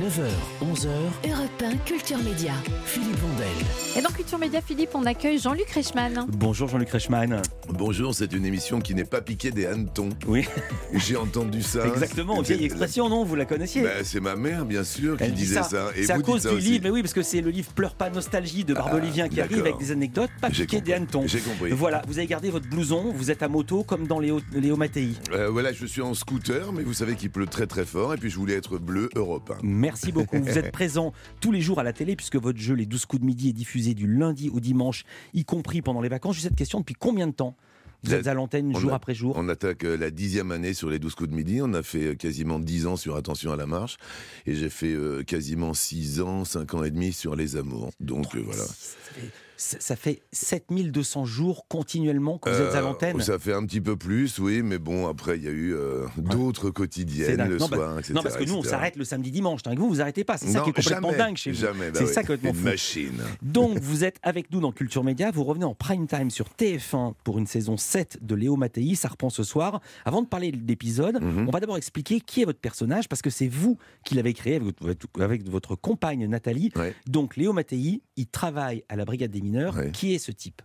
9h, 11h, Europe 1 Culture Média. Philippe Vandel. Et dans Culture Média, Philippe, on accueille Jean-Luc Reichmann. Bonjour Jean-Luc Reichmann. Bonjour, c'est une émission qui n'est pas piquée des hannetons. Oui. J'ai entendu ça. Exactement, vieille expression, non? Vous la connaissiez? C'est ma mère, bien sûr, qui Elle dit disait ça. Et c'est à cause du livre, mais oui, parce que c'est le livre Pleure pas nostalgie de Barbelivien qui arrive avec des anecdotes, pas piquées des hannetons. J'ai compris. Voilà, vous avez gardé votre blouson, vous êtes à moto comme dans Léo Mattei. Voilà, je suis en scooter, mais vous savez qu'il pleut très très fort, et puis je voulais être bleu Europe 1. Merci beaucoup. Vous êtes présent tous les jours à la télé, puisque votre jeu Les 12 coups de midi est diffusé du lundi au dimanche, y compris pendant les vacances. J'ai cette question, depuis combien de temps vous êtes à l'antenne jour après jour? On attaque la 10e année sur les 12 coups de midi. On a fait quasiment 10 ans sur Attention à la marche. Et j'ai fait quasiment 6 ans, 5 ans et demi sur Les Amours. Donc voilà. Ça fait 7200 jours continuellement que vous êtes à l'antenne. Ça fait un petit peu plus, oui, mais bon, après, il y a eu d'autres quotidiennes le soir, etc. Non, parce que nous, on s'arrête le samedi-dimanche. Avec vous, vous n'arrêtez pas. C'est ça qui est complètement dingue chez vous. Jamais, c'est ça complètement fou. Machine. Donc, vous êtes avec nous dans Culture Média. Vous revenez en prime time sur TF1 pour une saison 7 de Léo Mattei. Ça reprend ce soir. Avant de parler de l'épisode, on va d'abord expliquer qui est votre personnage, parce que c'est vous qui l'avez créé avec votre compagne Nathalie. Ouais. Donc, Léo Mattei, il travaille à la brigade des mineurs. Ouais. Qui est ce type?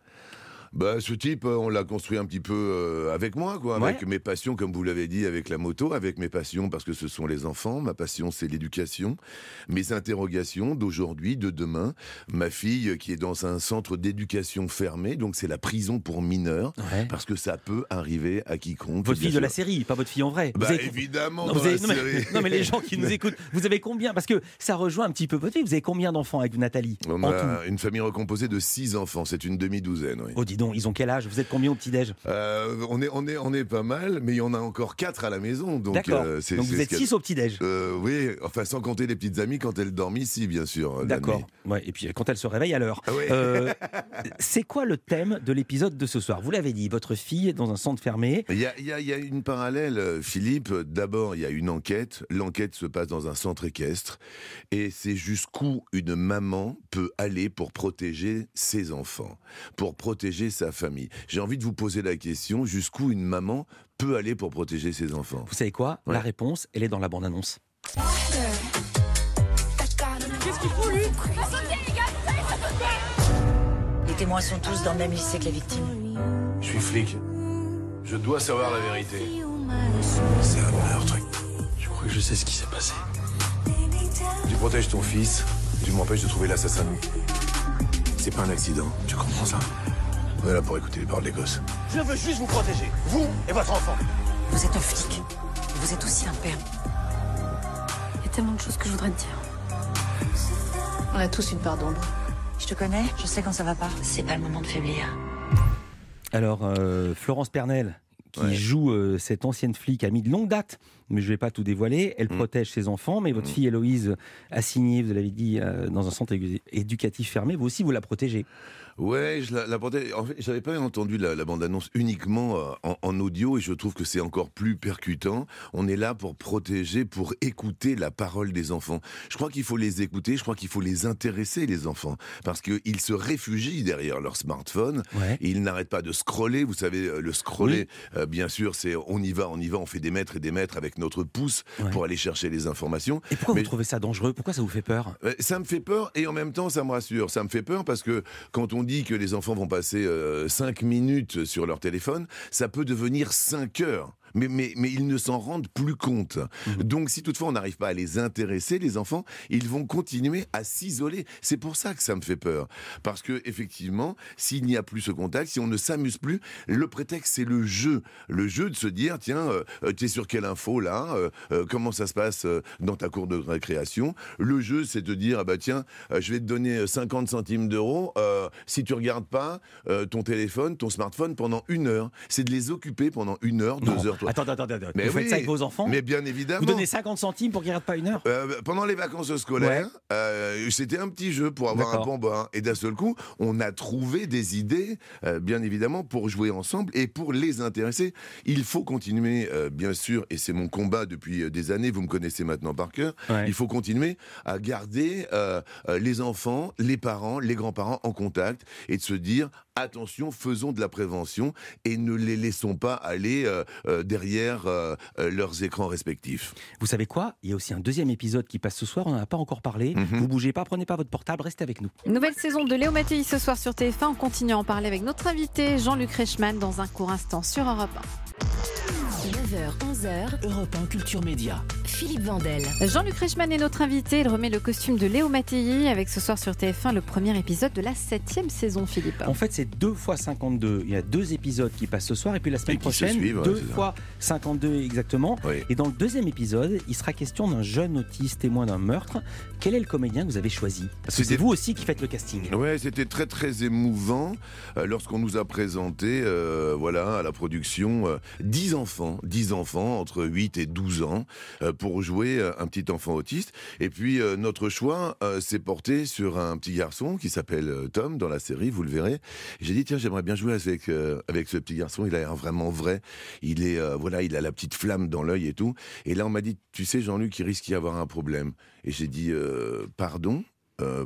Ce type, on l'a construit un petit peu avec moi, quoi, avec mes passions, comme vous l'avez dit, avec la moto, avec mes passions, parce que ce sont les enfants. Ma passion, c'est l'éducation. Mes interrogations d'aujourd'hui, de demain. Ma fille, qui est dans un centre d'éducation fermé, donc c'est la prison pour mineurs, parce que ça peut arriver à quiconque. Votre fille de la série, pas votre fille en vrai. Évidemment, non, dans la série. Non, mais les gens qui nous écoutent, vous avez combien? Parce que ça rejoint un petit peu votre vie. Vous avez combien d'enfants avec Nathalie? On a une famille recomposée de 6 enfants. C'est une demi-douzaine, oui. Oh, dis donc, ils ont quel âge? Vous êtes combien au petit-déj? On est pas mal, mais il y en a encore 4 à la maison. Donc, d'accord. Donc vous êtes 6 au petit-déj? Oui, enfin sans compter les petites amies quand elles dorment ici, bien sûr. D'accord. Ouais, et puis quand elles se réveillent à l'heure. C'est quoi le thème de l'épisode de ce soir? Vous l'avez dit, votre fille est dans un centre fermé. Il y a une parallèle, Philippe. D'abord, il y a une enquête. L'enquête se passe dans un centre équestre. Et c'est jusqu'où une maman peut aller pour protéger ses enfants, pour protéger sa famille. J'ai envie de vous poser la question, jusqu'où une maman peut aller pour protéger ses enfants? Vous savez quoi? La réponse, elle est dans la bande-annonce. Qu'est-ce qu'il faut, lui? Les témoins sont tous dans le même lycée que la victime. Je suis flic. Je dois savoir la vérité. C'est un meurtre. Je crois que je sais ce qui s'est passé. Tu protèges ton fils, tu m'empêches de trouver l'assassin. C'est pas un accident, tu comprends ça? On est là pour écouter les paroles des gosses. Je veux juste vous protéger, vous et votre enfant. Vous êtes un flic. Vous êtes aussi un père. Il y a tellement de choses que je voudrais te dire. On a tous une part d'ombre. Je te connais, je sais quand ça va pas. C'est pas le moment de faiblir. Alors, Florence Pernel, qui joue cette ancienne flic, amie de longue date, mais je ne vais pas tout dévoiler, elle protège ses enfants, mais votre fille Héloïse a signé, vous l'avez dit, dans un centre éducatif fermé, vous aussi vous la protégez. Ouais, je la protège. En fait, j'avais pas entendu la bande-annonce uniquement en audio, et je trouve que c'est encore plus percutant. On est là pour protéger, pour écouter la parole des enfants. Je crois qu'il faut les écouter, je crois qu'il faut les intéresser, les enfants, parce qu'ils se réfugient derrière leur smartphone, et ils n'arrêtent pas de scroller. Vous savez, le scroller, bien sûr, c'est on y va, on fait des mètres et des mètres avec notre pouce pour aller chercher les informations. Et pourquoi vous trouvez ça dangereux? Pourquoi ça vous fait peur? Ça me fait peur, et en même temps, ça me rassure. Ça me fait peur parce que quand on dit que les enfants vont passer 5 minutes sur leur téléphone, ça peut devenir 5 heures. Mais ils ne s'en rendent plus compte. Donc si toutefois on n'arrive pas à les intéresser, les enfants, ils vont continuer à s'isoler. C'est pour ça que ça me fait peur. Parce que effectivement, s'il n'y a plus ce contact, si on ne s'amuse plus, le prétexte c'est le jeu. Le jeu de se dire, tiens, t'es sur quelle info là? Comment ça se passe dans ta cour de récréation? Le jeu c'est de dire, ah bah tiens, je vais te donner 50 centimes d'euros si tu regardes pas ton téléphone, ton smartphone pendant 1 heure. C'est de les occuper pendant 1 heure, 2 heures. Attends. Mais vous faites ça avec vos enfants? Mais bien évidemment. Vous donnez 50 centimes pour qu'ils ne regardent pas 1 heure? Pendant les vacances scolaires, c'était un petit jeu pour avoir un bonbon. Et d'un seul coup, on a trouvé des idées, bien évidemment, pour jouer ensemble et pour les intéresser. Il faut continuer, bien sûr, et c'est mon combat depuis des années, vous me connaissez maintenant par cœur, il faut continuer à garder les enfants, les parents, les grands-parents en contact et de se dire, attention, faisons de la prévention et ne les laissons pas aller derrière leurs écrans respectifs. Vous savez quoi ? Il y a aussi un deuxième épisode qui passe ce soir, on n'en a pas encore parlé. Vous bougez pas, prenez pas votre portable, restez avec nous. Nouvelle saison de Léo Mattei ce soir sur TF1. On continue à en parler avec notre invité Jean-Luc Reichmann dans un court instant sur Europe 9h, 11h, Europe 1 Culture Média. Philippe Vandel. 1. Jean-Luc Reichmann est notre invité. Il remet le costume de Léo Mattei avec ce soir sur TF1 le premier épisode de la 7e saison, Philippe. En fait, c'est 2 x 52. Il y a 2 épisodes qui passent ce soir et puis la semaine prochaine, 2 x 52 exactement. Oui. Et dans le deuxième épisode, il sera question d'un jeune autiste témoin d'un meurtre. Quel est le comédien que vous avez choisi ? Parce que c'est vous aussi qui faites le casting. Ouais, c'était très très émouvant lorsqu'on nous a présenté à la production 10 enfants entre 8 et 12 ans pour jouer un petit enfant autiste. Et puis notre choix s'est porté sur un petit garçon qui s'appelle Tom dans la série, vous le verrez. Et j'ai dit tiens, j'aimerais bien jouer avec ce petit garçon, il a l'air vraiment vrai. Il est il a la petite flamme dans l'œil et tout. Et là on m'a dit tu sais Jean-Luc, il risque d'y avoir un problème. Et j'ai dit pardon, pourquoi ?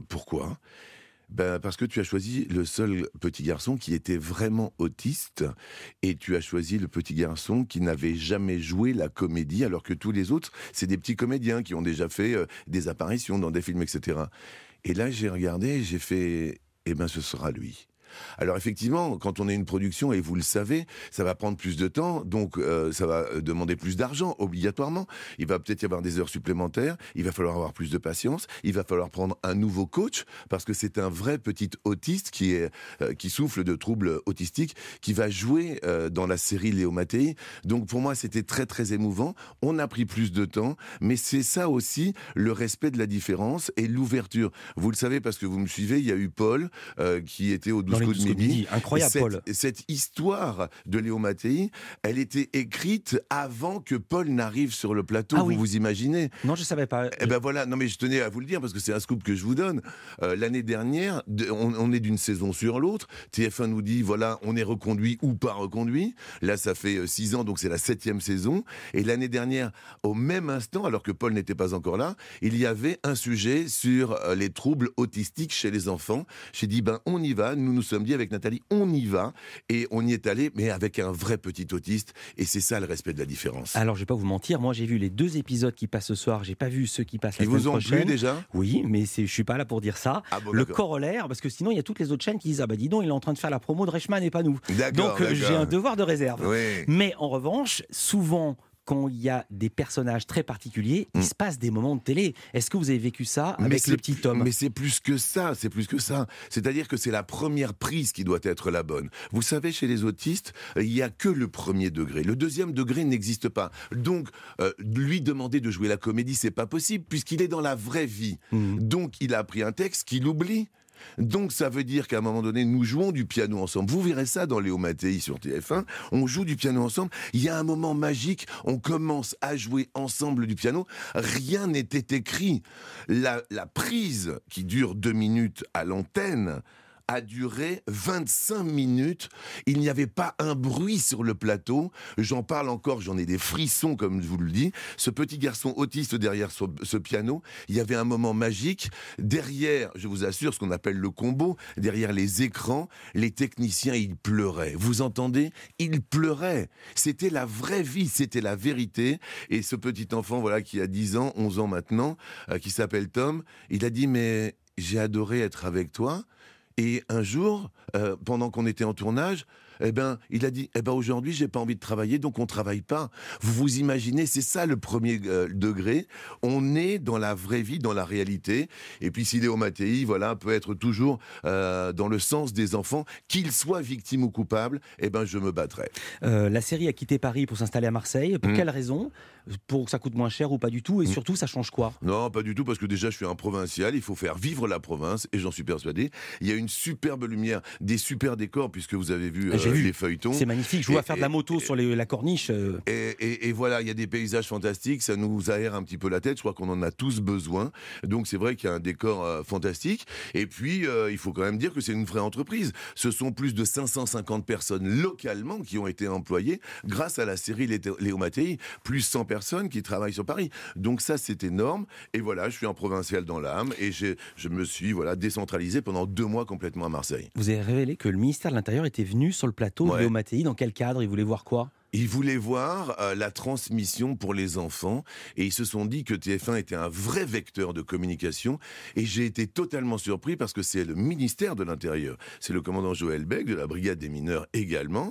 Parce que tu as choisi le seul petit garçon qui était vraiment autiste et tu as choisi le petit garçon qui n'avait jamais joué la comédie alors que tous les autres, c'est des petits comédiens qui ont déjà fait des apparitions dans des films, etc. Et là, j'ai regardé et j'ai fait « ce sera lui ». Alors effectivement, quand on est une production, et vous le savez, ça va prendre plus de temps, donc ça va demander plus d'argent, obligatoirement. Il va peut-être y avoir des heures supplémentaires, il va falloir avoir plus de patience, il va falloir prendre un nouveau coach, parce que c'est un vrai petit autiste qui souffre de troubles autistiques, qui va jouer dans la série Léo Mattei. Donc pour moi, c'était très très émouvant. On a pris plus de temps, mais c'est ça aussi, le respect de la différence et l'ouverture. Vous le savez, parce que vous me suivez, il y a eu Paul, qui était au 12 coups de midi. Incroyable, Paul. Cette histoire de Léo Mattei, elle était écrite avant que Paul n'arrive sur le plateau. Vous imaginez ? Non, je savais pas. Non mais je tenais à vous le dire parce que c'est un scoop que je vous donne. L'année dernière, on est d'une saison sur l'autre. TF1 nous dit on est reconduit ou pas reconduit. Là, ça fait 6 ans, donc c'est la 7e saison. Et l'année dernière, au même instant, alors que Paul n'était pas encore là, il y avait un sujet sur les troubles autistiques chez les enfants. J'ai dit on y va. Nous sommes dit avec Nathalie, on y va, et on y est allé, mais avec un vrai petit autiste, et c'est ça le respect de la différence. Alors je vais pas vous mentir, moi j'ai vu les 2 épisodes qui passent ce soir, j'ai pas vu ceux qui passent la semaine prochaine. Ils vous ont plu déjà ? Oui, mais je suis pas là pour dire ça. Le corollaire, parce que sinon il y a toutes les autres chaînes qui disent dis donc, il est en train de faire la promo de Reichmann et pas nous. Donc j'ai un devoir de réserve. Oui. Mais en revanche, souvent, quand il y a des personnages très particuliers, il se passe des moments de télé. Est-ce que vous avez vécu ça avec le petit Tom ? Mais c'est plus que ça, C'est-à-dire que c'est la première prise qui doit être la bonne. Vous savez, chez les autistes, il n'y a que le premier degré. Le deuxième degré n'existe pas. Donc, lui demander de jouer la comédie, c'est pas possible, puisqu'il est dans la vraie vie. Donc, il a appris un texte qu'il oublie. Donc ça veut dire qu'à un moment donné, nous jouons du piano ensemble. Vous verrez ça dans Léo Mattei sur TF1. On joue du piano ensemble. Il y a un moment magique. On commence à jouer ensemble du piano. Rien n'était écrit. La prise qui dure 2 minutes à l'antenne a duré 25 minutes. Il n'y avait pas un bruit sur le plateau. J'en parle encore, j'en ai des frissons, comme je vous le dis. Ce petit garçon autiste derrière ce piano, il y avait un moment magique. Derrière, je vous assure, ce qu'on appelle le combo, derrière les écrans, les techniciens, ils pleuraient. Vous entendez ? Ils pleuraient. C'était la vraie vie, c'était la vérité. Et ce petit enfant, qui a 10 ans, 11 ans maintenant, qui s'appelle Tom, il a dit « Mais j'ai adoré être avec toi ». Et un jour, pendant qu'on était en tournage, il a dit aujourd'hui, j'ai pas envie de travailler, donc on travaille pas. Vous vous imaginez, c'est ça le premier degré. On est dans la vraie vie, dans la réalité. Et puis si Léo Mattei, peut être toujours dans le sens des enfants, qu'ils soient victimes ou coupables, je me battrai. La série a quitté Paris pour s'installer à Marseille. Pour quelle raison ? Pour que ça coûte moins cher ou pas du tout ? Et surtout, ça change quoi ? Non, pas du tout, parce que déjà, je suis un provincial. Il faut faire vivre la province, et j'en suis persuadé. Il y a une superbe lumière, des super décors, puisque vous avez vu les feuilletons. C'est magnifique, je vous vois faire de la moto sur la corniche. Et voilà, il y a des paysages fantastiques, ça nous aère un petit peu la tête, je crois qu'on en a tous besoin. Donc c'est vrai qu'il y a un décor fantastique. Et puis, il faut quand même dire que c'est une vraie entreprise. Ce sont plus de 550 personnes localement qui ont été employées grâce à la série Léo Mattei, plus 100 personnes qui travaillent sur Paris. Donc ça, c'est énorme. Et voilà, je suis un provincial dans l'âme et je me suis décentralisé pendant 2 mois complètement à Marseille. Vous avez révélé que le ministère de l'Intérieur était venu sur le plateau de Léo Mattei. Dans quel cadre? Il voulait voir quoi? Ils voulaient voir la transmission pour les enfants et ils se sont dit que TF1 était un vrai vecteur de communication et j'ai été totalement surpris parce que c'est le ministère de l'Intérieur, c'est le commandant Joël Beck de la brigade des mineurs également,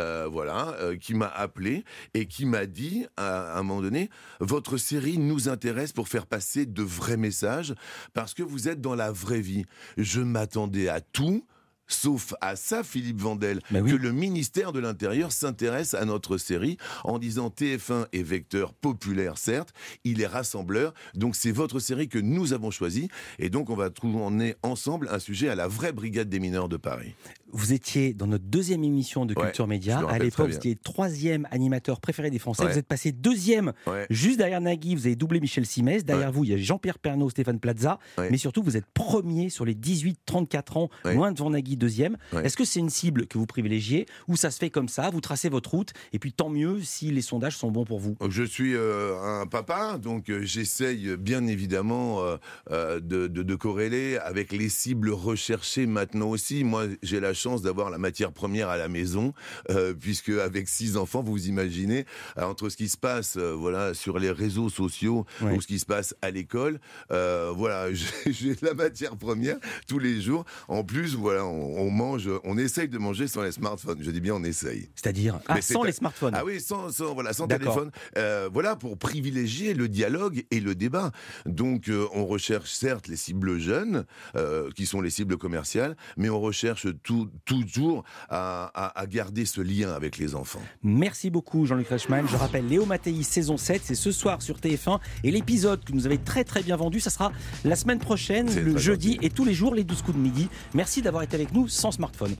qui m'a appelé et qui m'a dit à un moment donné, votre série nous intéresse pour faire passer de vrais messages parce que vous êtes dans la vraie vie. Je m'attendais à tout, sauf à ça, Philippe Vandel, que le ministère de l'Intérieur s'intéresse à notre série en disant TF1 est vecteur populaire, certes, il est rassembleur, donc c'est votre série que nous avons choisie, et donc on va trouver ensemble un sujet à la vraie brigade des mineurs de Paris. Vous étiez dans notre 2e émission de Culture Média. À l'époque, vous étiez 3e animateur préféré des Français. Vous êtes passé 2e, juste derrière Nagui. Vous avez doublé Michel Simès. Derrière vous, il y a Jean-Pierre Pernaut, Stéphane Plaza. Mais surtout, vous êtes 1er sur les 18-34 ans, loin devant Nagui, 2e. Est-ce que c'est une cible que vous privilégiez ou ça se fait comme ça, vous tracez votre route et puis tant mieux si les sondages sont bons pour vous? Je suis un papa, donc j'essaye bien évidemment de corréler avec les cibles recherchées maintenant aussi. Moi, j'ai la chance d'avoir la matière première à la maison, puisque avec 6 enfants, vous imaginez, entre ce qui se passe sur les réseaux sociaux ou ce qui se passe à l'école, j'ai la matière première tous les jours. En plus, on essaye de manger sans les smartphones. Je dis bien on essaye. C'est-à-dire sans les smartphones. Ah oui, sans téléphone. Pour privilégier le dialogue et le débat. Donc on recherche certes les cibles jeunes, qui sont les cibles commerciales, mais on recherche toujours à garder ce lien avec les enfants. Merci beaucoup Jean-Luc Reichmann. Je rappelle, Léo Mattei saison 7, c'est ce soir sur TF1 et l'épisode que nous avez très très bien vendu, ça sera la semaine prochaine, le jeudi et tous les jours les 12 coups de midi. Merci d'avoir été avec nous sans smartphone.